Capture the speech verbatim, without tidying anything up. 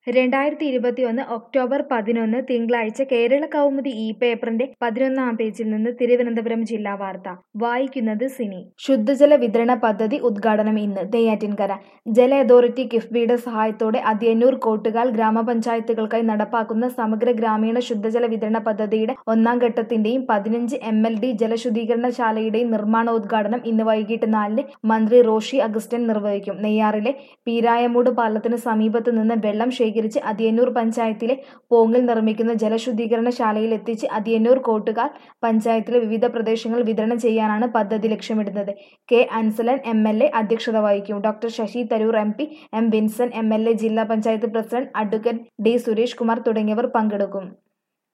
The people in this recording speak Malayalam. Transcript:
രണ്ടായിരത്തി ഇരുപത്തിയൊന്ന് ഒക്ടോബർ പതിനൊന്ന് തിങ്കളാഴ്ച കേരള കൗമുദി ഈ പേപ്പറിന്റെ പതിനൊന്നാം പേജിൽ നിന്ന് തിരുവനന്തപുരം ജില്ലാ വാർത്ത വായിക്കുന്നത് സിനി. ശുദ്ധജല വിതരണ പദ്ധതി ഉദ്ഘാടനം ഇന്ന്. നെയ്യാറ്റിൻകര ജല അതോറിറ്റി കിഫ്ബിയുടെ സഹായത്തോടെ അതിയന്നൂർ കോട്ടുകാൽ ഗ്രാമപഞ്ചായത്തുകൾക്കായി നടപ്പാക്കുന്ന സമഗ്ര ഗ്രാമീണ ശുദ്ധജല വിതരണ പദ്ധതിയുടെ ഒന്നാം ഘട്ടത്തിന്റെയും പതിനഞ്ച് എം എൽ ഡി ജലശുദ്ധീകരണശാലയുടെയും നിർമ്മാണോദ്ഘാടനം ഇന്ന് വൈകിട്ട് നാലിന് മന്ത്രി റോഷി അഗസ്റ്റിൻ നിർവഹിക്കും. നെയ്യാറിലെ പീരായമൂട് പാലത്തിന് സമീപത്ത് നിന്ന് വെള്ളം ശേഖരിച്ച് അതിയന്നൂർ പഞ്ചായത്തിലെ പോങ്ങിൽ നിർമ്മിക്കുന്ന ജലശുദ്ധീകരണശാലയിൽ എത്തിച്ച് അതിയന്നൂർ കോട്ടുകാൽ പഞ്ചായത്തിലെ വിവിധ പ്രദേശങ്ങളിൽ വിതരണം ചെയ്യാനാണ് പദ്ധതി ലക്ഷ്യമിടുന്നത്. K Ansalan M L A അധ്യക്ഷത വഹിക്കും. Doctor Shashi Tharoor M P, M Vincent M L A, ജില്ലാ panchayat president adv D Suresh Kumar തുടങ്ങിയവർ പങ്കെടുക്കും.